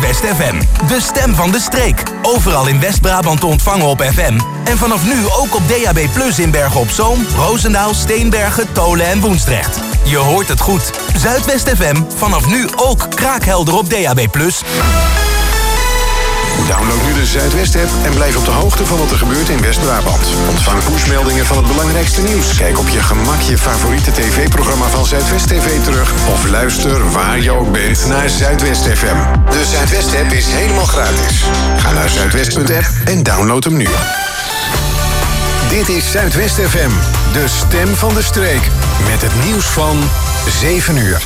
Zuidwest FM. De stem van de streek. Overal in West-Brabant te ontvangen op FM. En vanaf nu ook op DAB+ in Bergen op Zoom, Roosendaal, Steenbergen, Tolen en Woensdrecht. Je hoort het goed. Zuidwest FM, vanaf nu ook kraakhelder op DAB+. Download nu de Zuidwest-app en blijf op de hoogte van wat er gebeurt in West-Brabant. Ontvang pushmeldingen van het belangrijkste nieuws. Kijk op je gemak je favoriete tv-programma van Zuidwest TV terug. Of luister waar je ook bent naar Zuidwest FM. De Zuidwest-app is helemaal gratis. Ga naar zuidwest.app en download hem nu. Dit is Zuidwest FM, de stem van de streek. Met het nieuws van 7 uur.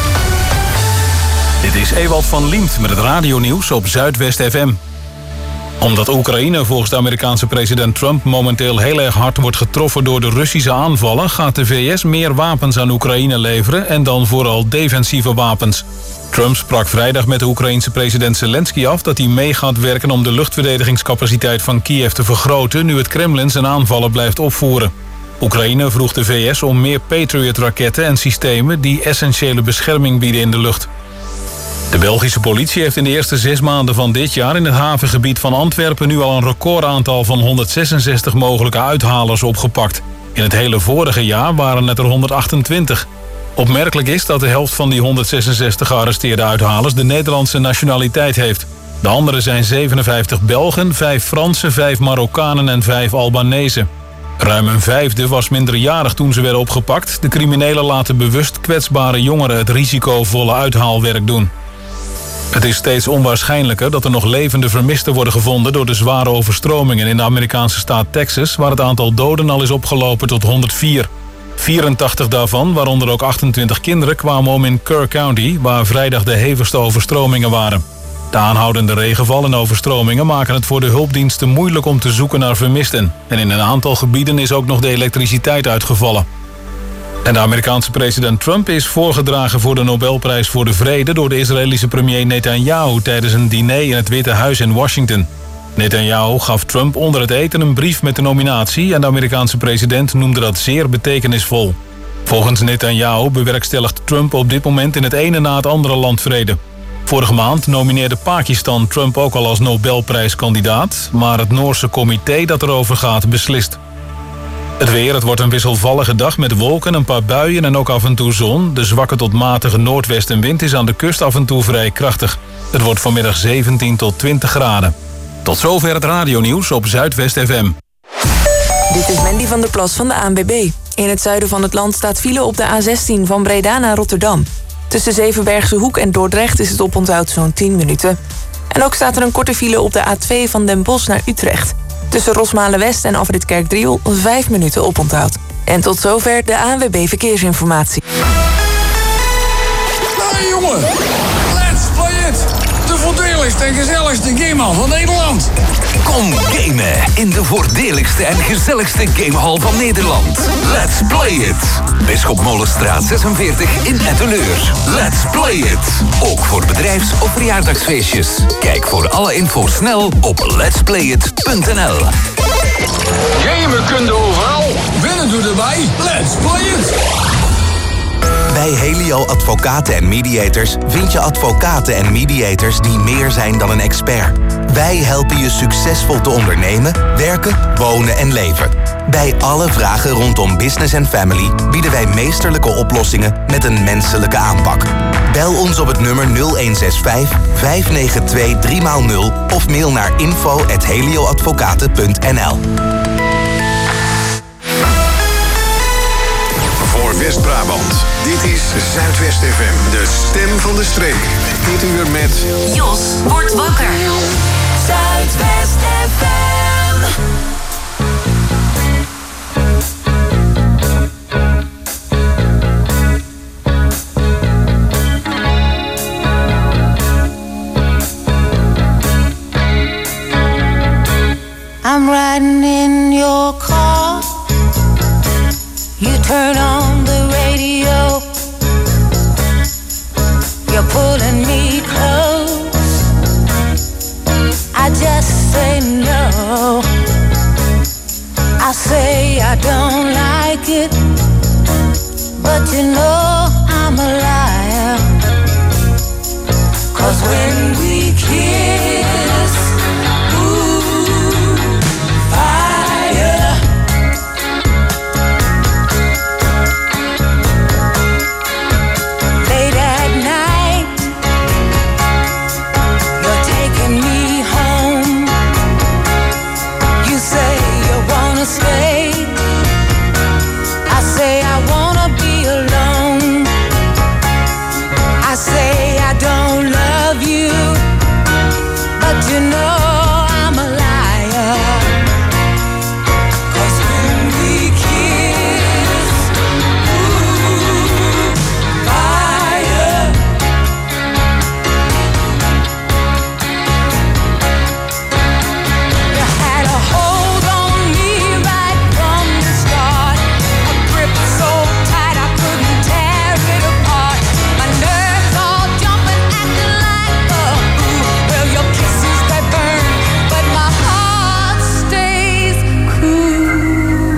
Dit is Ewald van Liemt met het radionieuws op Zuidwest FM. Omdat Oekraïne volgens de Amerikaanse president Trump momenteel heel erg hard wordt getroffen door de Russische aanvallen, gaat de VS meer wapens aan Oekraïne leveren en dan vooral defensieve wapens. Trump sprak vrijdag met de Oekraïense president Zelensky af dat hij mee gaat werken om de luchtverdedigingscapaciteit van Kiev te vergroten nu het Kremlin zijn aanvallen blijft opvoeren. Oekraïne vroeg de VS om meer Patriot-raketten en systemen die essentiële bescherming bieden in de lucht. De Belgische politie heeft in de eerste 6 maanden van dit jaar in het havengebied van Antwerpen nu al een recordaantal van 166 mogelijke uithalers opgepakt. In het hele vorige jaar waren het er 128. Opmerkelijk is dat de helft van die 166 gearresteerde uithalers de Nederlandse nationaliteit heeft. De anderen zijn 57 Belgen, 5 Fransen, 5 Marokkanen en 5 Albanezen. Ruim een vijfde was minderjarig toen ze werden opgepakt. De criminelen laten bewust kwetsbare jongeren het risicovolle uithaalwerk doen. Het is steeds onwaarschijnlijker dat er nog levende vermisten worden gevonden door de zware overstromingen in de Amerikaanse staat Texas, waar het aantal doden al is opgelopen tot 104. 84 daarvan, waaronder ook 28 kinderen, kwamen om in Kerr County, waar vrijdag de hevigste overstromingen waren. De aanhoudende regenval en overstromingen maken het voor de hulpdiensten moeilijk om te zoeken naar vermisten. En in een aantal gebieden is ook nog de elektriciteit uitgevallen. En de Amerikaanse president Trump is voorgedragen voor de Nobelprijs voor de Vrede door de Israëlische premier Netanyahu tijdens een diner in het Witte Huis in Washington. Netanyahu gaf Trump onder het eten een brief met de nominatie en de Amerikaanse president noemde dat zeer betekenisvol. Volgens Netanyahu bewerkstelligt Trump op dit moment in het ene na het andere land vrede. Vorige maand nomineerde Pakistan Trump ook al als Nobelprijskandidaat, maar het Noorse comité dat erover gaat beslist. Het weer, het wordt een wisselvallige dag met wolken, een paar buien en ook af en toe zon. De zwakke tot matige noordwestenwind is aan de kust af en toe vrij krachtig. Het wordt vanmiddag 17 tot 20 graden. Tot zover het radionieuws op Zuidwest FM. Dit is Mandy van der Plas van de ANWB. In het zuiden van het land staat file op de A16 van Breda naar Rotterdam. Tussen Zevenbergse Hoek en Dordrecht is het oponthoud zo'n 10 minuten. En ook staat er een korte file op de A2 van Den Bosch naar Utrecht. Tussen Rosmalen-West en Afrit Kerkdriel 5 minuten oponthoud. En tot zover de ANWB Verkeersinformatie. Hey jongen, let's play it! De voordeligste en gezelligste gamehal van Nederland. Kom gamen in de voordeligste en gezelligste gamehal van Nederland. Let's play it! Bisschop Molenstraat 46 in Etteleur. Let's play it! Ook voor bedrijfs- of verjaardagsfeestjes. Kijk voor alle info snel op letsplayit.nl. Gamen kun je overal, winnen doe erbij. Let's play it! Bij Helio Advocaten en Mediators vind je advocaten en mediators die meer zijn dan een expert. Wij helpen je succesvol te ondernemen, werken, wonen en leven. Bij alle vragen rondom business en family bieden wij meesterlijke oplossingen met een menselijke aanpak. Bel ons op het nummer 0165 592 3x0 of mail naar info@helioadvocaten.nl. Voor West-Brabant. Dit is Zuidwest FM, de stem van de streek. Dit uur met Jos wordt wakker. Zuidwest FM. I'm riding in your car. You turn on the radio. You're pulling me close. I just say no. I say I don't like it, but you know I'm a liar. 'Cause when we kiss. Ooh, fire. Late at night, you're taking me home. You say you wanna stay. I say I wanna be alone. I say I don't love you, but you know I'm a liar. 'Cause when we kiss, ooh, fire. You had a hold on me right from the start, a grip so tight I couldn't tear it apart. My nerves all jumping, acting like well, your kisses they burn, but my heart stays cool.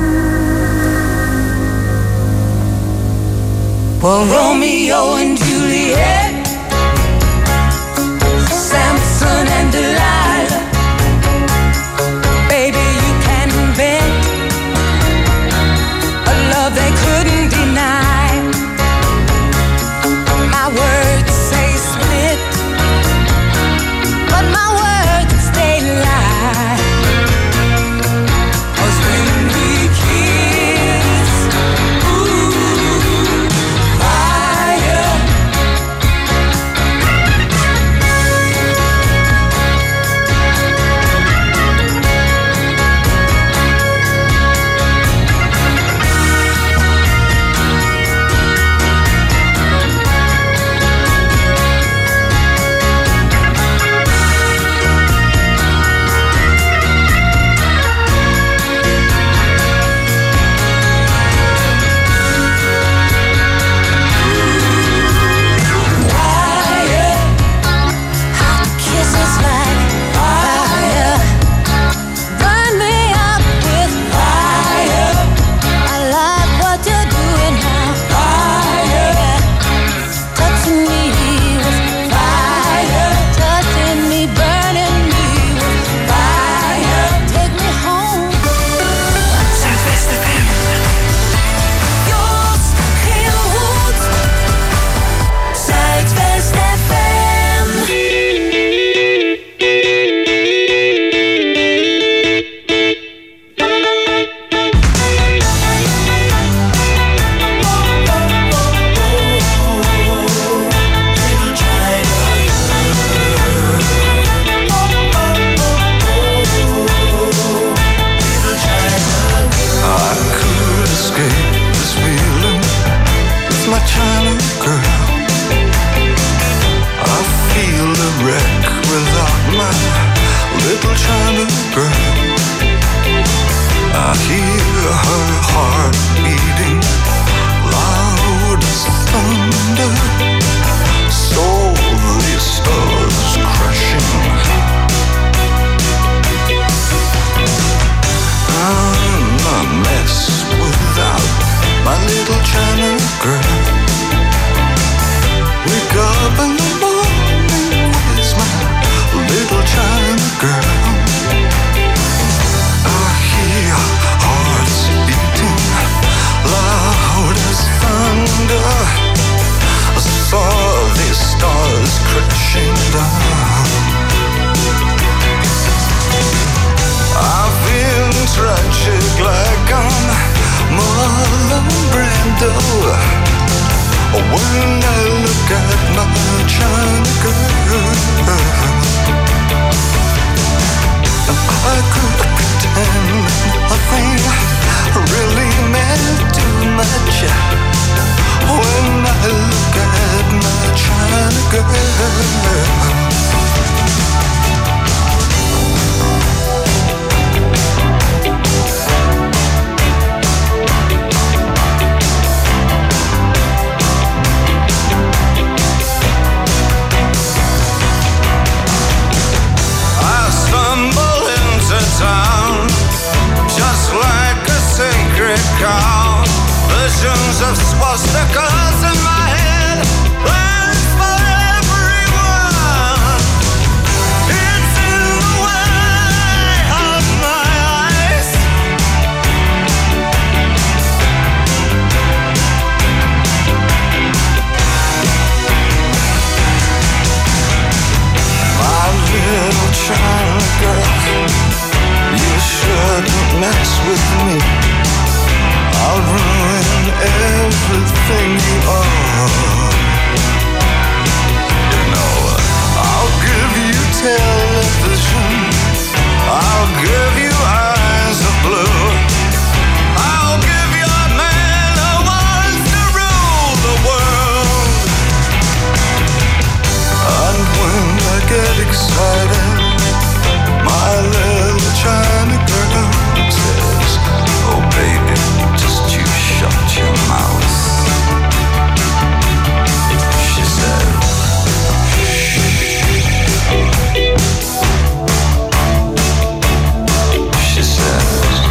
Well, Romeo and Juliet, Samson and Delilah, baby, you can invent a love they couldn't deny. My words say split, but my words they lie. 'Cause when we kiss, ooh, fire. Fire. Hot kisses like fire. Burn me up with fire. I like what you're doing now. Fire. Touching me with fire. Touching me, burning me with fire. Take me home. Zuidwest FM. Jos Geelhoed. Zuidwest FM. I could escape this feeling with my China girl. I feel a wreck without my little China girl. I hear her heart beating loud as thunder. Slowly stars crashing. I'm a mess without my little China girl. Wake up in the morning, where's my little China girl? I hear hearts beating loud as thunder. I saw these stars crashing down. I've been tragic like I'm Marlon Brando. When I look at my China girl, I could pretend nothing really meant too much. When I look at my China girl. swastikas in my head, plans for everyone. China girl, you shouldn't mess with me. I'll ruin everything you are. You know, I'll give you television, I'll give you eyes of blue, I'll give you a man who wants to rule the world. And when I get excited, my little China girl says, oh baby, just you shut your mouth. She said, she said,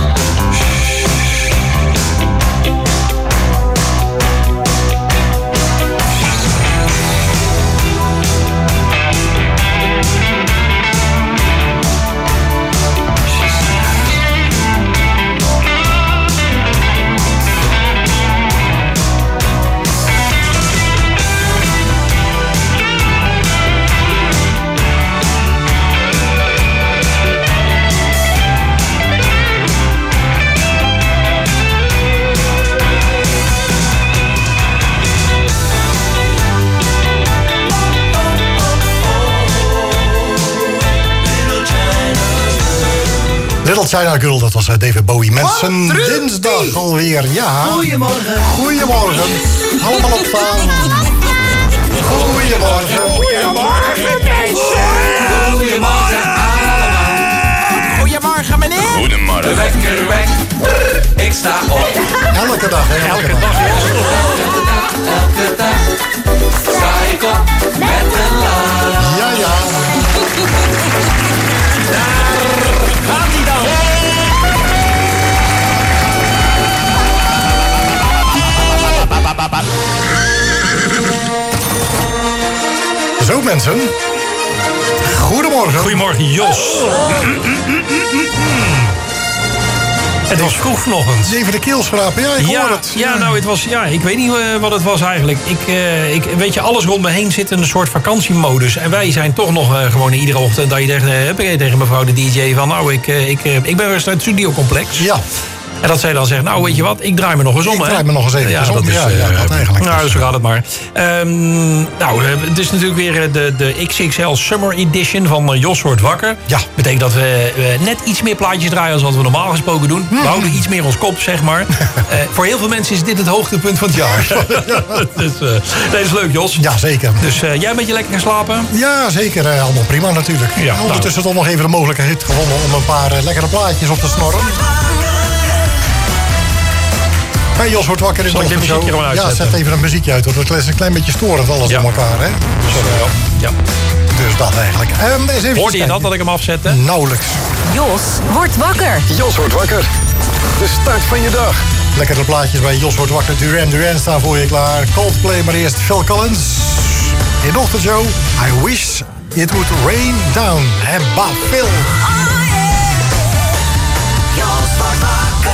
Little China Girl, dat was David Bowie. Mensen, dinsdag alweer, ja. Goedemorgen. Goedemorgen. Allemaal opstaan. Goedemorgen. Goedemorgen, mensen. Goedemorgen allemaal. Goedemorgen, meneer. Goedemorgen. De wekker wekt. Ik sta op. Elke dag, hè? Elke dag. Elke dag sta ik op met een lach. Ja, ja. Gaat hij dan? Zo mensen. Goedemorgen. Goedemorgen Jos. Het was vroeg vanochtend. Even de keel schrapen, ja, ik hoor het. Ja, nou, het was, ik weet niet wat het was eigenlijk. Weet je, alles rond me heen zit in een soort vakantiemodus. En wij zijn toch nog gewoon iedere ochtend dat je zegt, tegen mevrouw de DJ van, nou, ik ben weer uit het studiocomplex. Ja. En dat zij dan zegt, nou, weet je wat, ik draai me nog eens om. Ik draai me nog eens even om. Dat is, dat eigenlijk. Nou, zo gaat het maar. Het is natuurlijk weer de XXL Summer Edition van Jos wordt wakker. Ja. Betekent dat we net iets meer plaatjes draaien als wat we normaal gesproken doen. We houden iets meer ons kop, zeg maar. Voor heel veel mensen is dit het hoogtepunt van het jaar. Dus, dat is leuk, Jos. Ja, zeker. Dus jij een beetje lekker geslapen? Ja, zeker. Allemaal prima natuurlijk. Ja, ondertussen toch nog even de mogelijkheid gevonden om een paar lekkere plaatjes op te snorren. Hey, Jos wordt wakker in de ochtend. Ja, zet even een muziekje uit. Want het is een klein beetje storend alles om elkaar. Hè? Ja. Dus dat eigenlijk. Hoorde je dat ik hem afzette? Nauwelijks. Jos wordt wakker. Jos wordt wakker. De start van je dag. Lekkere plaatjes bij Jos wordt wakker. Duran staan voor je klaar. Coldplay, maar eerst Phil Collins. In de ochtendshow. I wish it would rain down. En Phil. Jos wordt wakker.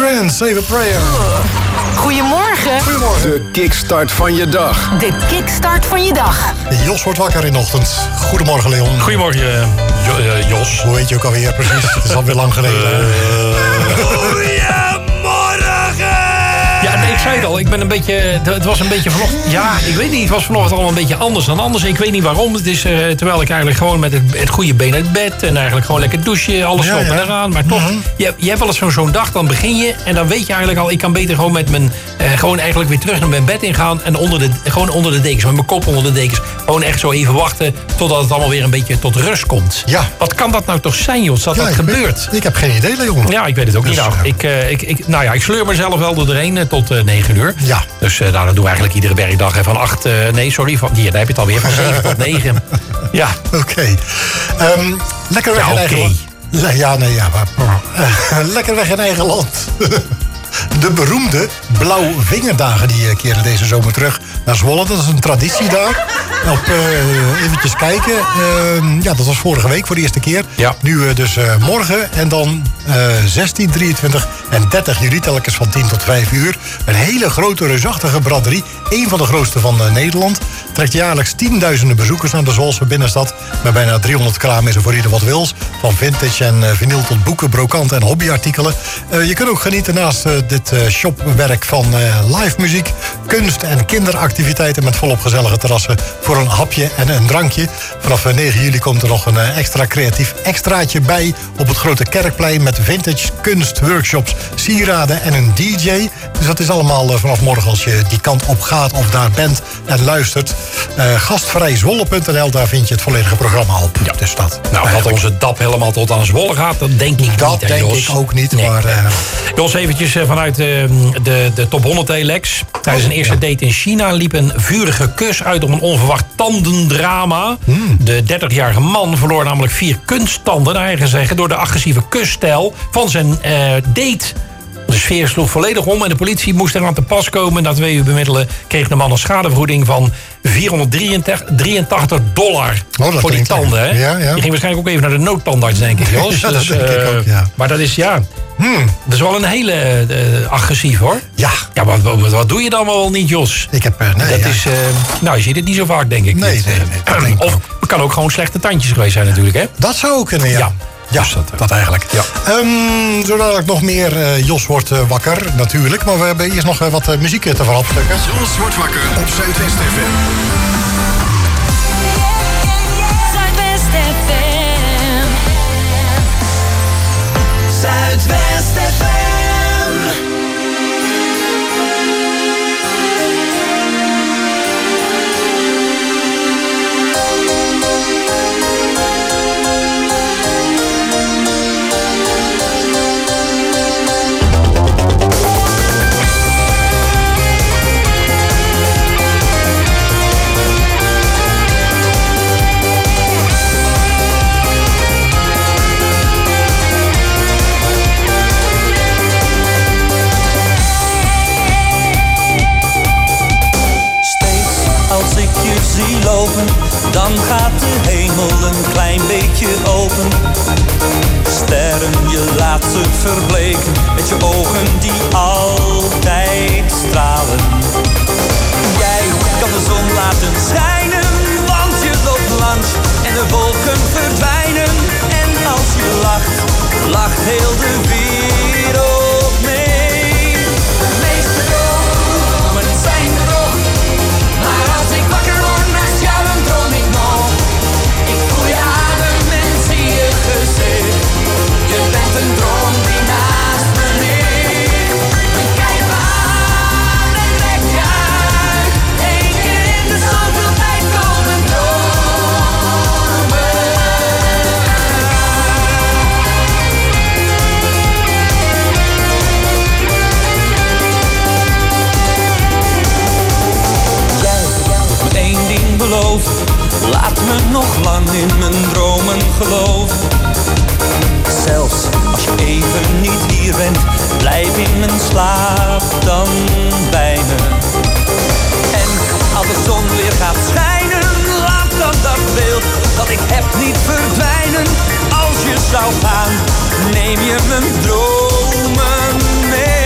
Duran, Save a Prayer. Goedemorgen. Goedemorgen. De kickstart van je dag. De kickstart van je dag. Jos wordt wakker in de ochtend. Goedemorgen, Leon. Goedemorgen, Jos. Hoe heet je ook alweer precies? Het is alweer lang geleden. Ja, nee, ik zei het al. Ik ben een beetje... Het was een beetje vanochtend... Ja, ik weet niet. Het was vanochtend allemaal een beetje anders dan anders. Ik weet niet waarom. Het is terwijl ik eigenlijk gewoon met het goede been uit bed... en eigenlijk gewoon lekker douchen, alles op en eraan. Maar toch, je hebt wel eens zo'n dag, dan begin je... en dan weet je eigenlijk al... ik kan beter gewoon met mijn... gewoon eigenlijk weer terug naar mijn bed ingaan... en gewoon onder de dekens, met mijn kop onder de dekens. Gewoon echt zo even wachten... totdat het allemaal weer een beetje tot rust komt. Ja. Wat kan dat nou toch zijn, Jos, dat gebeurt? Ik heb geen idee, Leon. Ja, ik weet het ook niet. Nou, ik sleur mezelf wel doorheen tot 9 uur. Ja. Dus dat doen we eigenlijk iedere werkdag. Van 8, daar heb je het alweer, van 7 tot 9. Ja. Oké. Lekker weg in eigen land. Lekker weg in eigen land. De beroemde Blauwvingerdagen die keren deze zomer terug naar Zwolle. Dat is een traditie daar. Eventjes kijken. Dat was vorige week voor de eerste keer. Ja. Nu dus morgen en dan 16, 23 en 30 juli, telkens van 10 tot 5 uur. Een hele grote, reusachtige braderie. Eén van de grootste van Nederland. Trekt jaarlijks tienduizenden bezoekers naar de Zwolse binnenstad. Met bijna 300 kramen is er voor ieder wat wils. Van vintage en vinyl tot boeken, brokant en hobbyartikelen. Je kunt ook genieten naast dit shopwerk van live muziek, kunst en kinderactiviteiten met volop gezellige terrassen voor een hapje en een drankje. Vanaf 9 juli komt er nog een extra creatief extraatje bij op het Grote Kerkplein met vintage, kunst, workshops, sieraden en een DJ. Dus dat is allemaal vanaf morgen als je die kant op gaat of daar bent en luistert. Gastvrijzwolle.nl, daar vind je het volledige programma op. Ja. Dus dat. Nou, dat onze DAP helemaal tot aan Zwolle gaat, dat denk ik dat niet. Dat denk Jos. ik ook niet. Nee. Maar, Jos, eventjes vanuit de Top 100 Telex. Tijdens een eerste date in China liep een vurige kus uit op een onverwacht tandendrama. De 30-jarige man verloor namelijk 4 kunsttanden, naar eigen zeggen, door de agressieve kusstijl van zijn date. De sfeer sloeg volledig om en de politie moest eraan te pas komen. Na 2 uur bemiddelen kreeg de man een schadevergoeding van $483 voor die tanden. Hè? Ja. Die ging waarschijnlijk ook even naar de noodtandarts, denk ik, Jos. Ja, dus, dat denk ik ook, ja. Maar dat is, dat is wel een hele agressief, hoor. Ja. Ja, wat doe je dan wel niet, Jos? Ik heb... je ziet het niet zo vaak, denk ik. Nee. Of het kan ook gewoon slechte tandjes geweest zijn natuurlijk, hè? Dat zou ook kunnen, ja. Ja, dus dat eigenlijk. Ja. Zo dadelijk nog meer Jos wordt wakker, natuurlijk. Maar we hebben eerst nog wat muziek te verhapstukken. Jos wordt wakker op Zuidwest FM. Zuidwest FM. Zuidwest FM. Als ik je zie lopen, dan gaat de hemel een klein beetje open. Sterren, je laat ze verbleken, met je ogen die altijd stralen. Jij kan de zon laten schijnen, want je loopt langs en de wolken verdwijnen. En als je lacht, lacht heel de wereld mee. De meeste dromen zijn droog. Maar als ik wakker word naast jou, dan droom ik nog. Ik voel je adem en zie je gezicht. Je bent een droom die naast me ligt. Ik kijk me aan en trek je uit. 1 keer in de zoveel tijd komen dromen. Eén ding beloven, laat me nog lang in mijn dromen geloven. Zelfs als je even niet hier bent, blijf in mijn slaap dan bij me. En als de zon weer gaat schijnen, laat dan dat beeld dat ik heb niet verdwijnen. Als je zou gaan, neem je mijn dromen mee.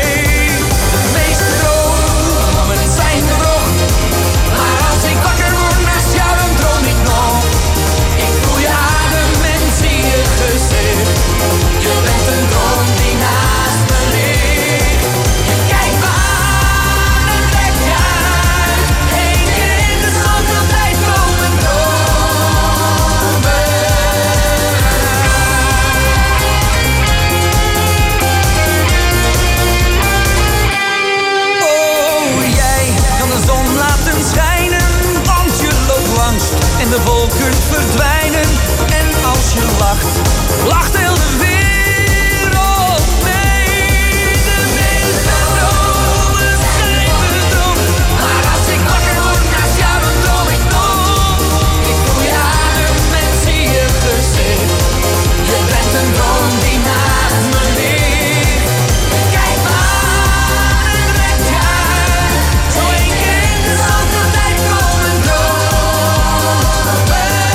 en de wolken verdwijnen. En als je lacht, lacht heel de wereld mee. De wereld zijn bedroom. Maar als ik wakker word naast jou, dan droom ik nog. Ik voel je adem en zie je gezicht. Je bent een droom die naast me ligt. Kijk maar en trek je uit. Zo één keer in de zoveel tijd komen dromen.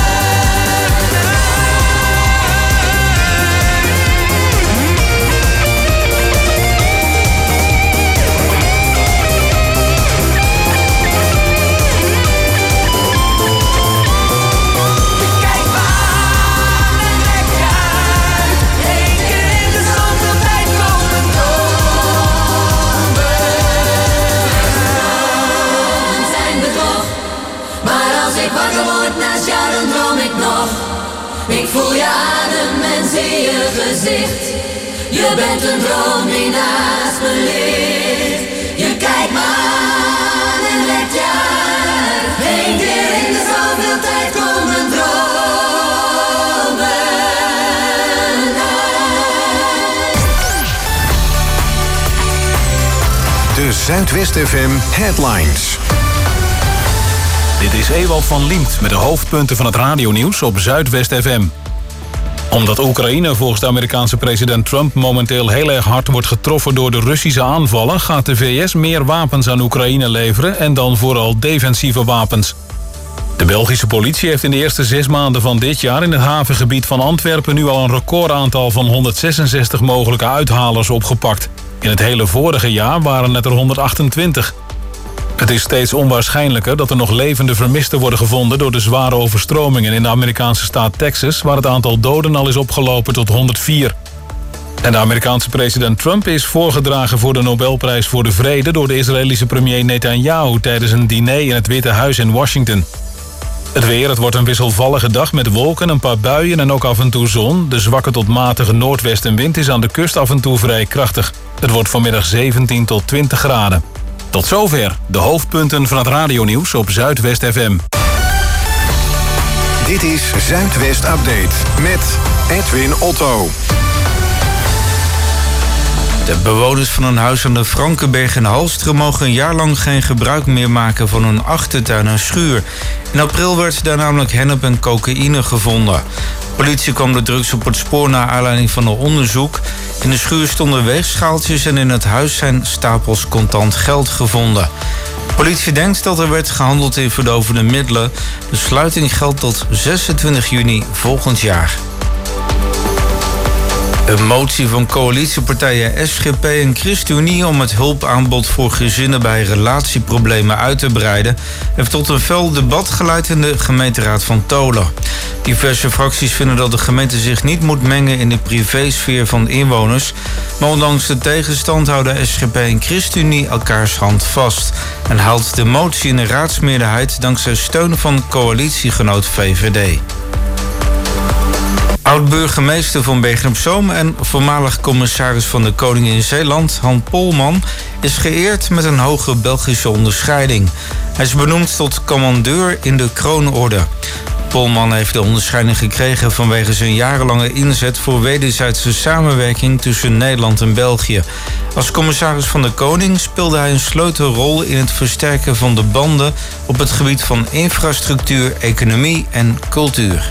Kijk maar en trek je uit. Eén keer in de zoveel tijd komen dromen. Zijn bedrog, maar als ik wakker word naast jou, dan droom ik nog. Ik voel je adem en zie je gezicht. Je bent een droom die naast me ligt. Je kijkt me aan en legt je uit. Eén keer in de zoveel tijd komen dromen uit. De Zuidwest FM Headlines. Dit is Ewald van Liemt met de hoofdpunten van het radionieuws op Zuidwest FM. Omdat Oekraïne volgens de Amerikaanse president Trump momenteel heel erg hard wordt getroffen door de Russische aanvallen, gaat de VS meer wapens aan Oekraïne leveren en dan vooral defensieve wapens. De Belgische politie heeft in de eerste 6 maanden van dit jaar in het havengebied van Antwerpen nu al een recordaantal van 166 mogelijke uithalers opgepakt. In het hele vorige jaar waren het er 128. Het is steeds onwaarschijnlijker dat er nog levende vermisten worden gevonden door de zware overstromingen in de Amerikaanse staat Texas, waar het aantal doden al is opgelopen tot 104. En de Amerikaanse president Trump is voorgedragen voor de Nobelprijs voor de Vrede door de Israëlische premier Netanyahu tijdens een diner in het Witte Huis in Washington. Het weer, het wordt een wisselvallige dag met wolken, een paar buien en ook af en toe zon. De zwakke tot matige noordwestenwind is aan de kust af en toe vrij krachtig. Het wordt vanmiddag 17 tot 20 graden. Tot zover de hoofdpunten van het radionieuws op Zuidwest FM. Dit is Zuidwest Update met Edwin Otto. De bewoners van een huis aan de Frankenberg in Halsteren mogen een jaar lang geen gebruik meer maken van hun achtertuin en schuur. In april werd daar namelijk hennep en cocaïne gevonden. Politie kwam de drugs op het spoor naar aanleiding van een onderzoek. In de schuur stonden weegschaaltjes en in het huis zijn stapels contant geld gevonden. Politie denkt dat er werd gehandeld in verdovende middelen. De sluiting geldt tot 26 juni volgend jaar. Een motie van coalitiepartijen SGP en ChristenUnie om het hulpaanbod voor gezinnen bij relatieproblemen uit te breiden heeft tot een fel debat geleid in de gemeenteraad van Tolen. Diverse fracties vinden dat de gemeente zich niet moet mengen in de privésfeer van inwoners, maar ondanks de tegenstand houden SGP en ChristenUnie elkaars hand vast en haalt de motie in de raadsmeerderheid dankzij steun van coalitiegenoot VVD. Oud-burgemeester van Bergen op Zoom en voormalig commissaris van de Koning in Zeeland, Han Polman, is geëerd met een hoge Belgische onderscheiding. Hij is benoemd tot commandeur in de Kroonorde. Polman heeft de onderscheiding gekregen vanwege zijn jarenlange inzet voor wederzijdse samenwerking tussen Nederland en België. Als commissaris van de Koning speelde hij een sleutelrol in het versterken van de banden op het gebied van infrastructuur, economie en cultuur.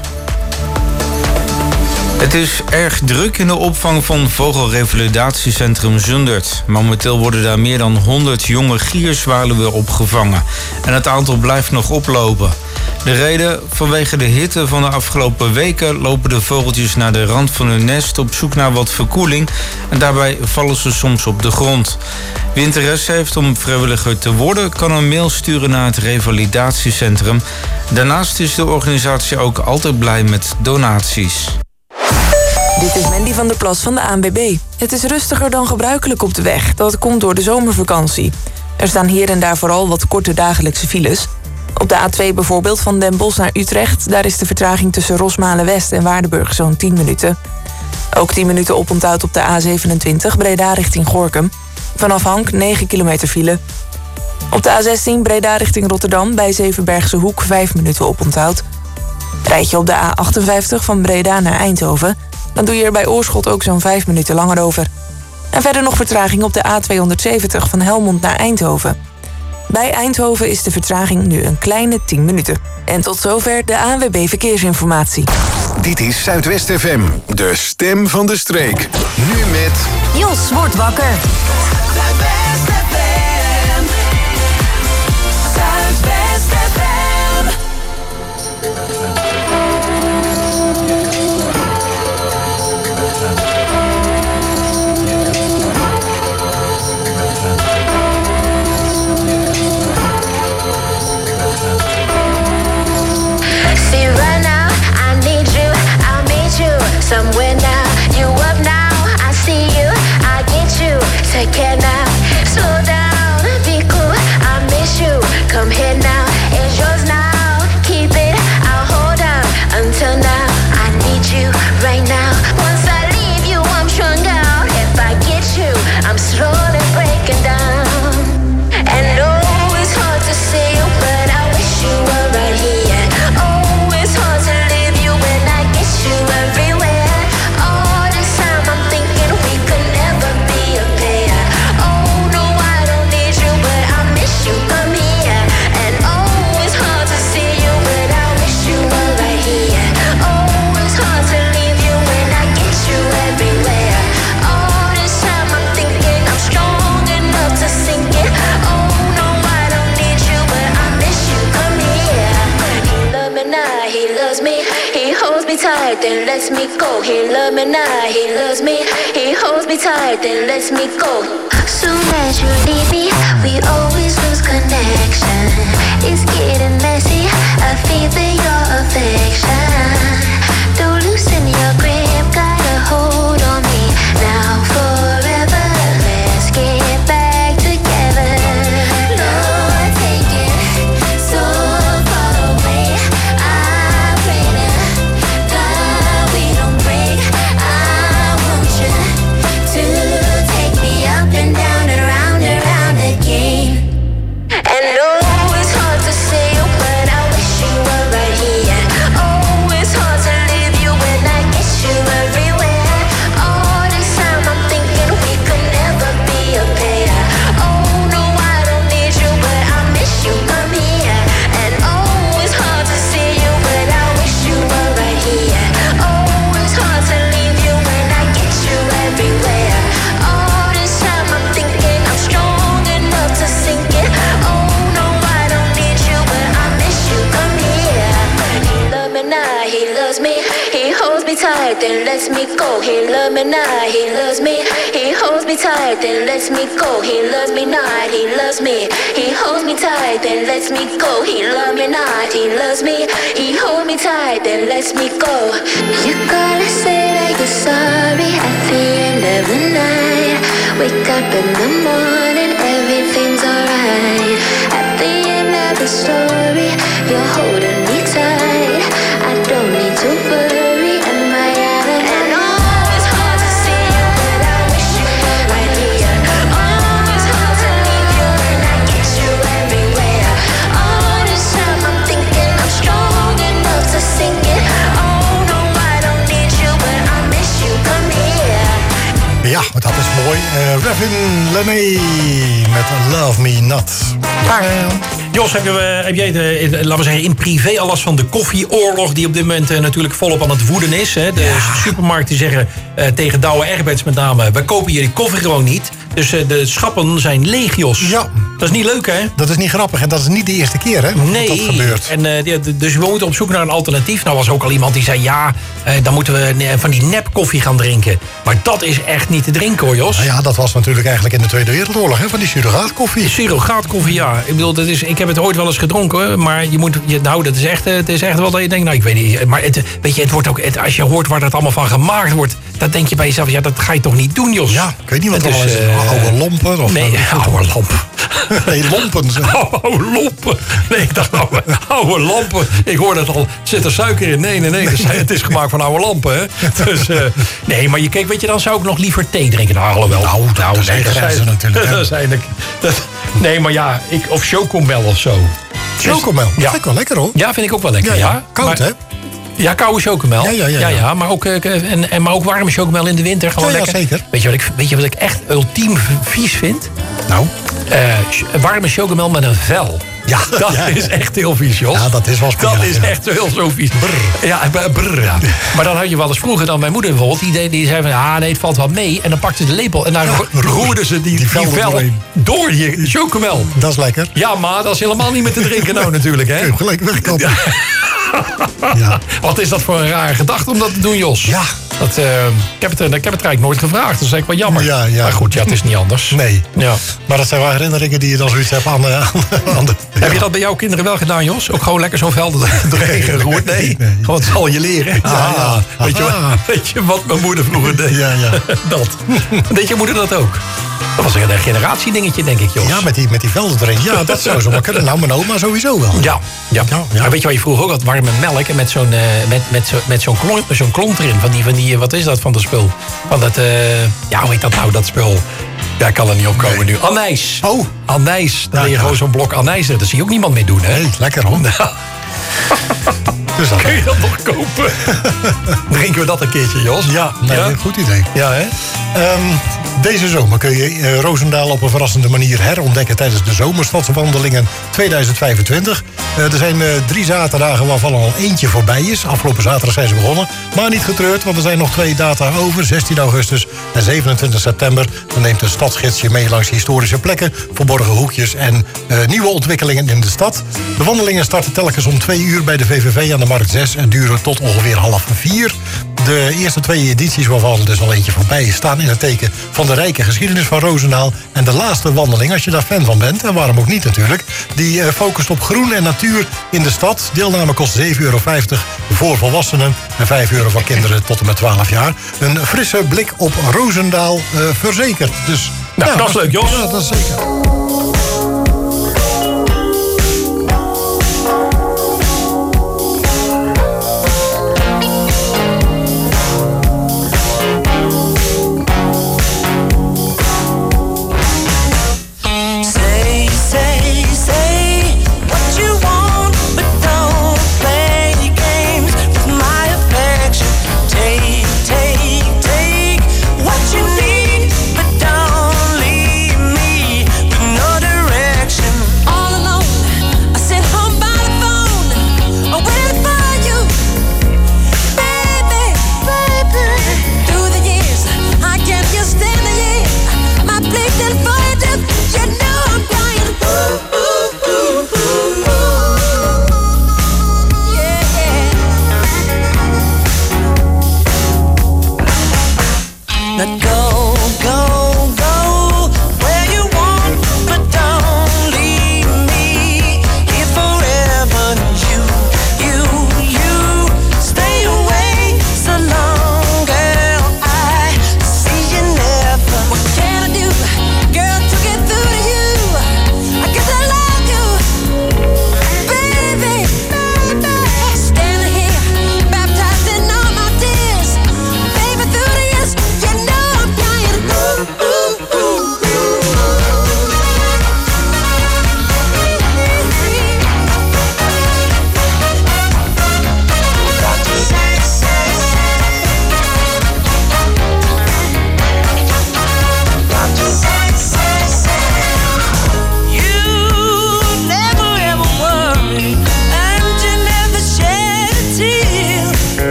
Het is erg druk in de opvang van Vogelrevalidatiecentrum Zundert. Momenteel worden daar meer dan 100 jonge gierzwaluwen opgevangen. En het aantal blijft nog oplopen. De reden? Vanwege de hitte van de afgelopen weken lopen de vogeltjes naar de rand van hun nest op zoek naar wat verkoeling. En daarbij vallen ze soms op de grond. Wie interesse heeft om vrijwilliger te worden, kan een mail sturen naar het revalidatiecentrum. Daarnaast is de organisatie ook altijd blij met donaties. Dit is Mandy van der Plas van de ANWB. Het is rustiger dan gebruikelijk op de weg. Dat komt door de zomervakantie. Er staan hier en daar vooral wat korte dagelijkse files. Op de A2 bijvoorbeeld van Den Bosch naar Utrecht. Daar is de vertraging tussen Rosmalen-West en Waardenburg zo'n 10 minuten. Ook 10 minuten oponthoud op de A27 Breda richting Gorinchem. Vanaf Hank 9 kilometer file. Op de A16 Breda richting Rotterdam bij Zevenbergse Hoek 5 minuten oponthoud. Rijd je op de A58 van Breda naar Eindhoven, dan doe je er bij Oorschot ook zo'n 5 minuten langer over. En verder nog vertraging op de A270 van Helmond naar Eindhoven. Bij Eindhoven is de vertraging nu een kleine 10 minuten. En tot zover de ANWB Verkeersinformatie. Dit is Zuidwest FM, de stem van de streek. Nu met... Jos wordt wakker. Zuidwest FM. Zuidwest FM. See right now, I need you, I'll meet you somewhere now. You up now, I see you, I get you. Take care now, slow down, be cool, I miss you. Come here now, it's yours now. Keep it, I'll hold on until now. I need you right now. Once I leave you, I'm strung out. If I get you, I'm slowly breaking down. And oh, it's hard to see you, but I wish you were right here. Oh, it's hard to leave you when I get you everywhere. All this time I'm thinking we could never be a pair. Oh no, I don't need you, but I miss you. Come here. And oh, it's hard to see you, but I wish you were right here. Oh, it's hard to leave you when I get you everywhere. All this time I'm thinking I'm strong enough to sink it. Oh no, I don't need you, but I miss you. Come here. He loves me now, he loves me. He holds me tight, then lets me go. He loves me now, he loves me. He holds me tight, then lets me go. Soon as you leave me, we always lose connection. It's getting messy, I feel your affection. Don't loosen your grip, got a hold on me. Now forever, let's get back together. Lord, take it so far away. I pray to God we don't break. I want you to take me up and down and round again. And oh, it's hard to see you, but I wish you were right here. Oh, it's hard to leave you when I get you everywhere. All this time I'm thinking we could never be a pair. Oh no, I don't need you, but I miss you. Come here. And oh, it's hard to see you, but I wish you were right here. Oh, it's hard to leave you when I get you everywhere. All this time I'm thinking I'm strong enough to sink it. Oh no, I don't need you, but I miss you. Come here. He loves me now, he loves me. He holds me tight, then lets me go. He loves me now, he loves me. He holds me tight, then lets me go. He loves me not, he loves me. He holds me tight, then lets me go. He loves me not, he loves me. He holds me tight, then lets me go. You gotta say that you're sorry at the end of the night. Wake up in the morning, everything's alright. At the end of the story, you're holding me tight. I don't need to worry, am I out of and oh, it's hard to see you, but I wish you were right here. Oh, it's hard to leave you when I get you everywhere. All this time I'm thinking I'm strong enough to sink it. Oh no, I don't need you, but I miss you. Come here. Ja, maar dat is mooi. Ravin Lemay met Love Me Not. Jos, heb jij, laten we zeggen, in privé al last van de koffieoorlog die op dit moment natuurlijk volop aan het woeden is? Hè? De supermarkten zeggen tegen Douwe Egberts met name, we kopen jullie koffie gewoon niet. Dus de schappen zijn leeg, Jos. Ja. Dat is niet leuk, hè? Dat is niet grappig en dat is niet de eerste keer, hè? Nee. Dat gebeurt. En, dus we moeten op zoek naar een alternatief. Nou was ook al iemand die zei, dan moeten we van die nep koffie gaan drinken. Maar dat is echt niet te drinken, hoor, Jos. Nou ja, dat was natuurlijk eigenlijk in de Tweede Wereldoorlog, hè? Van die surrogaatkoffie. Surrogaatkoffie, ja. Ik bedoel, ik heb het ooit wel eens gedronken, hoor. Maar het is echt wel dat je denkt, nou, ik weet niet. Maar weet je, het wordt ook, als je hoort waar dat allemaal van gemaakt wordt, dan denk je bij jezelf, ja, dat ga je toch niet doen, Jos? Ja, ik weet niet wat er al is. Oude lompen? Of nee, oude lampen. Nee, lompen. Oude lompen. Nee, ik dacht oude lampen. Ik hoorde het al. Zit er suiker in? Nee. Het is gemaakt van oude lampen, hè? Dus, nee, maar weet je, dan zou ik nog liever thee drinken. Nou, alhoewel. Dat zijn grenzen natuurlijk. Nee, maar ja, of chocomel of zo. Chocomel? Dat vind ik wel lekker, hoor. Ja, vind ik ook wel lekker, ja. Koud, hè? Ja, koude chocomel. Ja, maar ook warme chocomel in de winter. Gewoon Ja, lekker. zeker. Weet je wat ik echt ultiem vies vind? Nou? Warme chocomel met een vel. Ja, dat is echt heel vies, Jos. Ja, dat is wel smerig. Dat is echt heel zo vies. Brrr. Ja, brrr, ja. Maar dan had je wel eens vroeger dan mijn moeder bijvoorbeeld. Die zei van, nee, het valt wel mee. En dan pakte ze de lepel en dan roerden ze die vel door je chocomel. Dat is lekker. Ja, maar dat is helemaal niet meer te drinken nou natuurlijk, hè? Gelijk wegkappen. Ja. Wat is dat voor een rare gedachte om dat te doen, Jos? Ja. Ik heb het eigenlijk nooit gevraagd. Dat is eigenlijk wel jammer. Ja. Maar goed, het is niet anders. Nee. Ja. Maar dat zijn wel herinneringen die je dan zoiets hebt aan de... Heb je dat bij jouw kinderen wel gedaan, Jos? Ook gewoon lekker zo'n veld doorheen geroerd? Nee. Gewoon, het zal je leren. Weet je wat mijn moeder vroeger deed? Ja. Dat. Deed je moeder dat ook? Dat was een generatiedingetje, denk ik, Jos. Ja, met die velden erin. Ja, dat zou zo maar kunnen. Nou, mijn oma sowieso wel. Ja. Maar weet je wat je vroeger ook had? Warme melk en met zo'n klont erin. Van die, wat is dat van de spul? Van dat, hoe heet dat nou, dat spul? Ja, ik kan er niet op komen nu. Anijs. Oh. Anijs. Dan leer je gewoon zo'n blok anijs. Dat zie je ook niemand meer doen, hè? Nee, lekker hoor. Dus kun je dat nog kopen? Drinken we dat een keertje, Jos? Ja, goed idee. Ja, hè? Deze zomer kun je Roosendaal op een verrassende manier herontdekken tijdens de zomerstadswandelingen 2025. Er zijn 3 zaterdagen waarvan al eentje voorbij is. Afgelopen zaterdag zijn ze begonnen. Maar niet getreurd, want er zijn nog 2 data over. 16 augustus en 27 september. Dan neemt de stadsgids je mee langs historische plekken, verborgen hoekjes en nieuwe ontwikkelingen in de stad. De wandelingen starten telkens om 2 uur bij de VVV aan de Markt 6 en duren tot ongeveer 3:30. De eerste 2 edities, waarvan er dus al eentje voorbij is, staan in het teken van de rijke geschiedenis van Roosendaal. En de laatste wandeling, als je daar fan van bent, en waarom ook niet natuurlijk, die focust op groen en natuur in de stad. Deelname kost €7,50 voor volwassenen en €5 voor kinderen tot en met 12 jaar. Een frisse blik op Roosendaal verzekerd. Dus, nou, dat is leuk, Jos. Ja, dat is zeker. Take what you need, but don't leave me with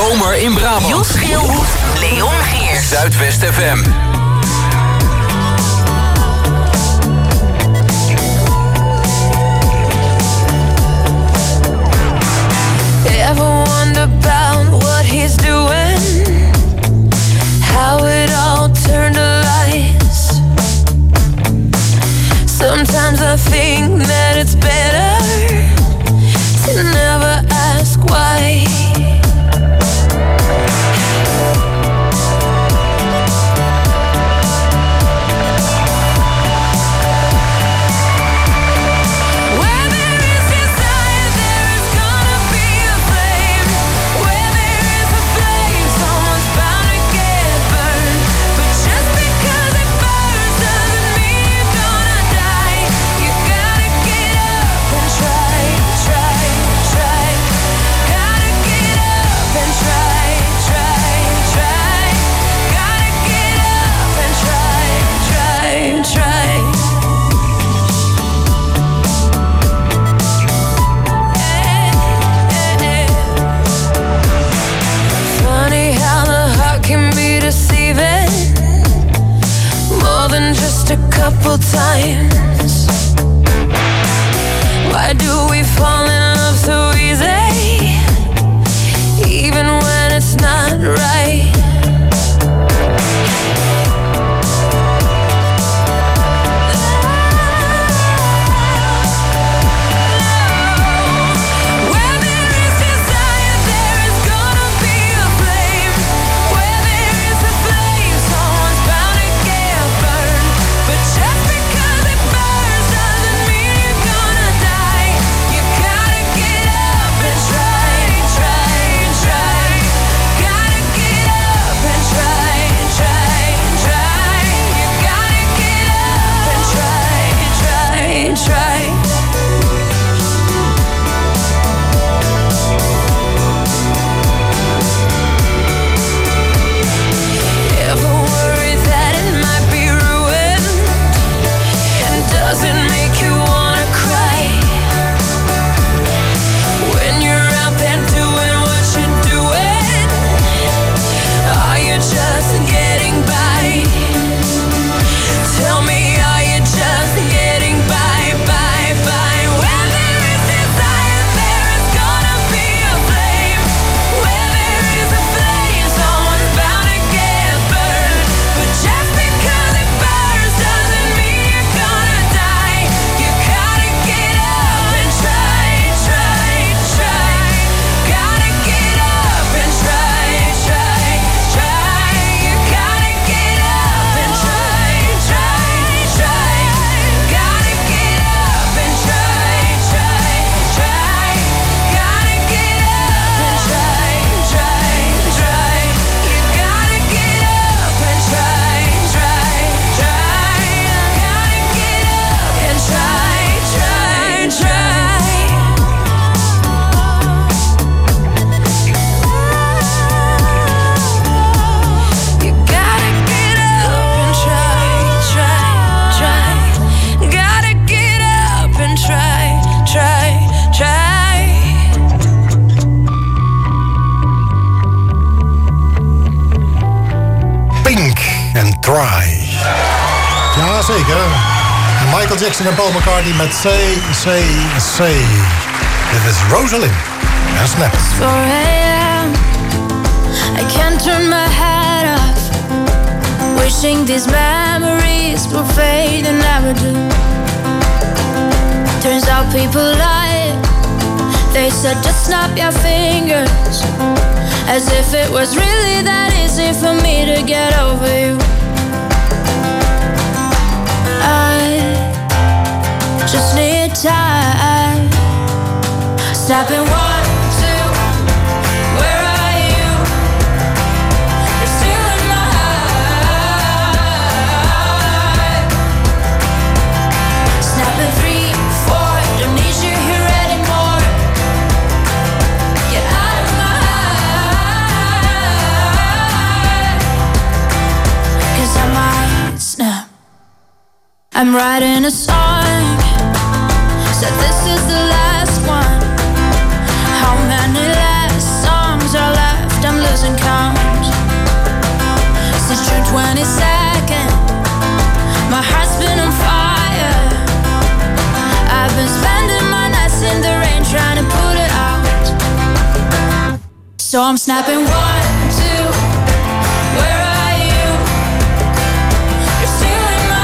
zomer in Brabant. Jos Geelhoed, Leon Geers. Zuidwest FM. Ever wonder about what he's doing? How it all turned to lies. Sometimes I think that it's better to never ask why. Couple times. Why do we fall in love so easy, even when it's not right? Michael Jackson en Paul McCartney met Say. Dit is Rosalind en Snap. 4 a.m. I can't turn my head off, wishing these memories will fade and never do. Turns out people lie. They said just snap your fingers, as if it was really that easy for me to get over you. I just need time. Snapping 1, 2, where are you? You're still in my heart. Snapping 3, 4, don't need you here anymore. Get out of my heart, 'cause I might snap. I'm writing a song, said this is the last one. How many last songs are left? I'm doesn't count. Since June 22nd, my heart's been on fire. I've been spending my nights in the rain trying to put it out. So I'm snapping 1, 2. Where are you? You're still in my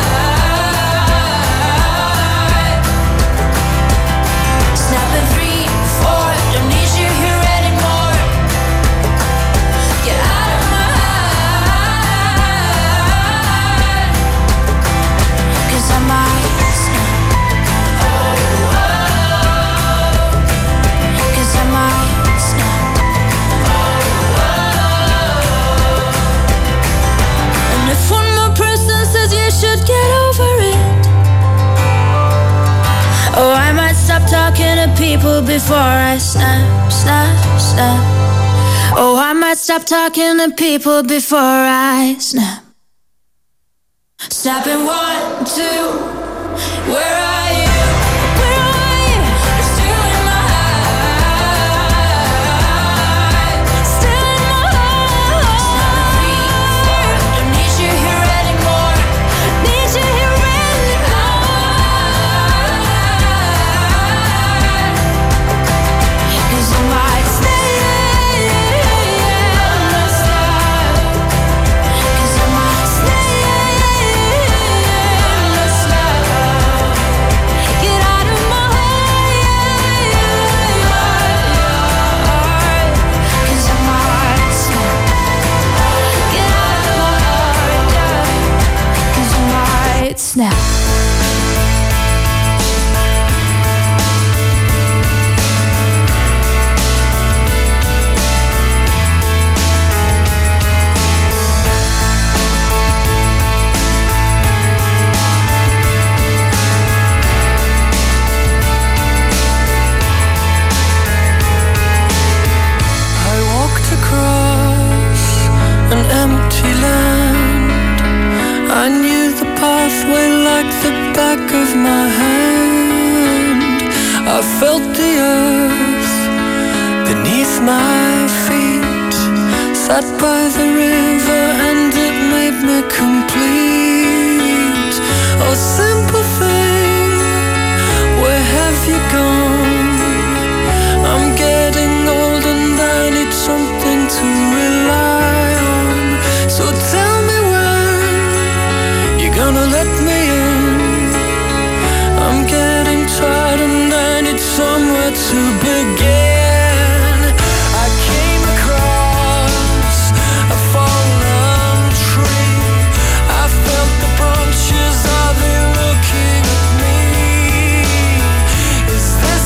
heart. Snapping 3, 4. Don't need you here anymore. Get out of my heart. 'Cause I might snap. Cause I might snap. And if one more person says you should get over it, oh, I might stop talking to people before I snap, snap, snap. Oh, I might stop talking to people before I snap. Snapping 1, 2. Where are you? Where are you? You're still in my heart. Still in my heart. Snapping 3, 4. Don't need you here anymore. Need you here anymore. 'Cause I might stay and not stop. 'Cause I might stay and not stop. Get out of my heart. 'Cause I might snap. Get out of my heart. 'Cause I might snap. I walked across an empty land. I knew the pathway like the back of my hand. I felt the earth beneath my feet. Sat by the river and it made me complete. Oh, simple thing, where have you gone? I'm getting old and I need something to rely on. So tell me when you're gonna let me in. I'm getting tired and I need somewhere to begin. I came across a fallen tree. I felt the branches, are they looking at me? Is this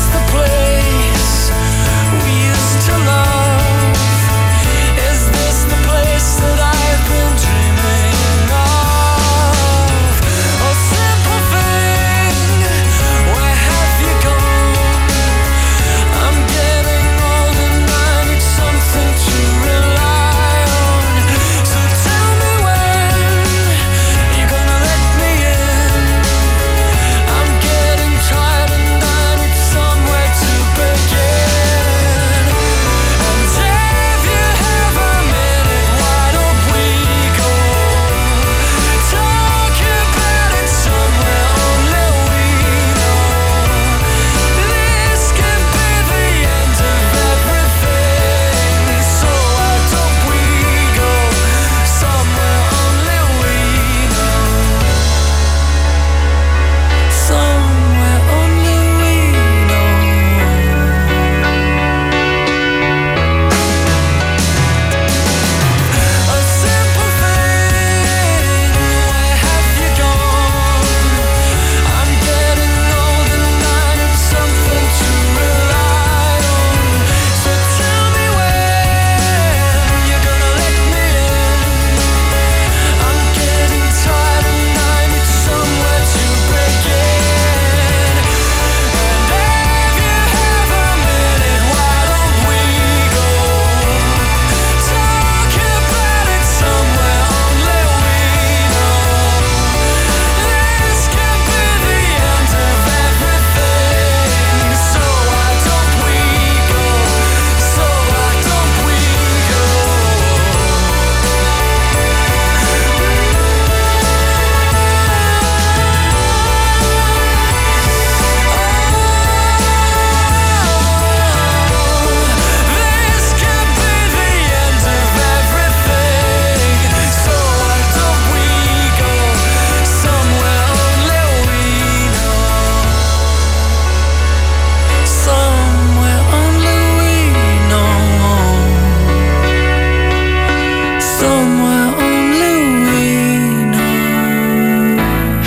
somewhere only we know.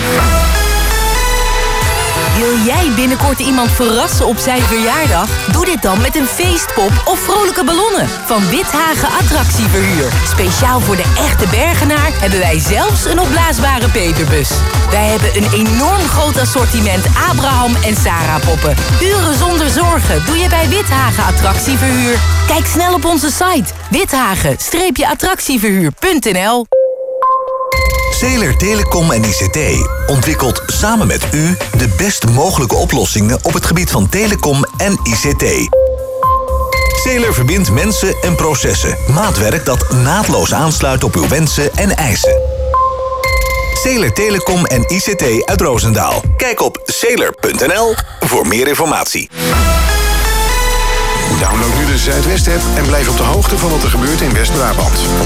Wil jij binnenkort iemand verrassen op zijn verjaardag? Doe dit dan met een feestpop of vrolijke ballonnen van Withagen Attractieverhuur. Speciaal voor de echte Bergenaar hebben wij zelfs een opblaasbare peperbus. Wij hebben een enorm groot assortiment Abraham en Sarah poppen. Uren zonder zorgen doe je bij Withagen Attractieverhuur. Kijk snel op onze site withagen-attractieverhuur.nl. Zeeler Telecom en ICT ontwikkelt samen met u de best mogelijke oplossingen op het gebied van telecom en ICT. Zeeler verbindt mensen en processen. Maatwerk dat naadloos aansluit op uw wensen en eisen. Zeeler Telecom en ICT uit Roosendaal. Kijk op zeeler.nl voor meer informatie. Download nu de Zuidwest-app en blijf op de hoogte van wat er gebeurt in West-Brabant.